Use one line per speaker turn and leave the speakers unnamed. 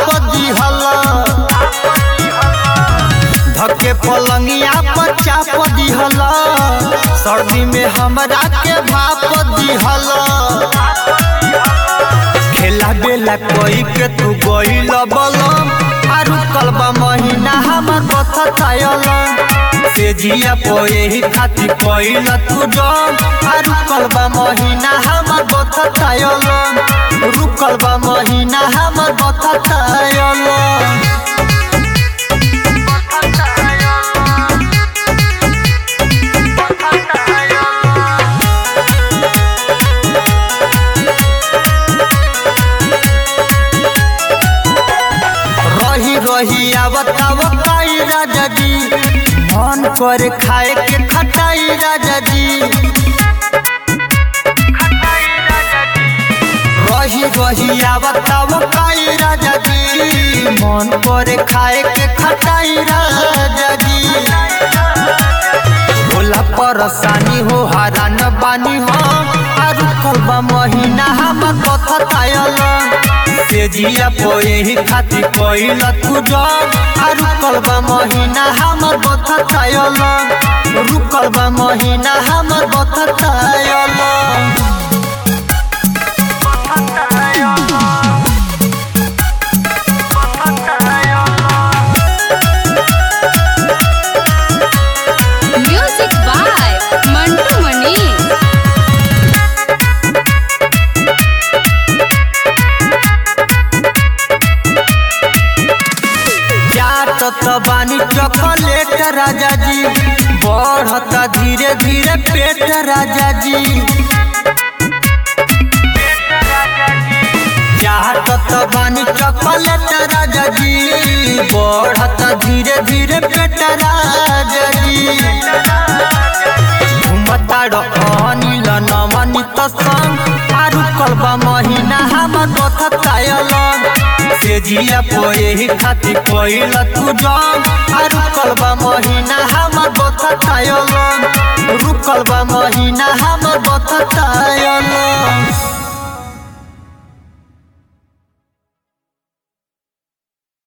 दिहल धके पलंगिया पर चाप दिहल सर्दी में हमरा के भाप दिहल खेला बेला कोई के तू गइल बलम आरु कलबा महीना हमर बथतायल से जिया पोए ही खाती कोइल तू जम आरु कलबा महीना हमर बथतायल रुकल बा महीना हमर बथतायल रही आवताव काई राजा जी मन पर खाए के खटाई राजा जी रही आवताव काई राजा जी मन पर खाए के खटाई राजा जी भोला परेशानी हो हरान बानी हो आरु कलबा महीना हमर बथतायल से जिया पोए ही खाती कोइल तू जम आरु कलबा महीना हमर बथतायल रुकल बा महीना हमर बथतायल
म्यूजिक बाय मंटू मनी।
बानी चॉकलेट राजा जी बढ़ता धीरे धीरे पेट राजा जी चाहत बानी चॉकलेट राजा जी बढ़ता धीरे धीरे पेट राजा जी घूमता अनिल नमनित संग आरु कलबा महीना हमर बथतायल से जिया पोए ही खाती कोइल तू जम आरु कलबा महीना हमर बथतायल रुकल बा महीना हमर बथतायल।